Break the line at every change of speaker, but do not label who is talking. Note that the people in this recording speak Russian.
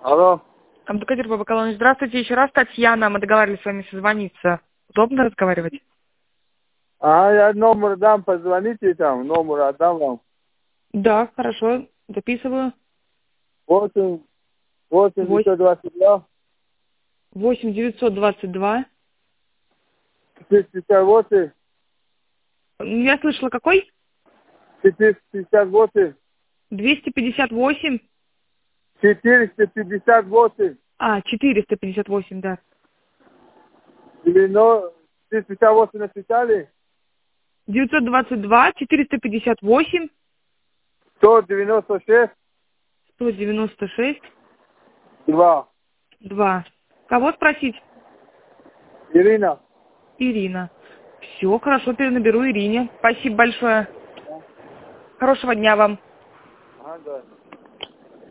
Алло.
Абдукадир Бабакалович, здравствуйте еще раз. Татьяна, мы договаривались с вами созвониться. Удобно разговаривать?
Я номер дам, позвоните там, номер отдам вам.
Да, хорошо, записываю.
8 922
8922.
458
Я слышала, какой?
458
258.
458
458, да.
458 написали?
922, 458,
196
196,
2.
2. Кого спросить?
Ирина.
Ирина. Все, хорошо, перенаберу Ирине. Спасибо большое. Хорошего дня вам.
Да.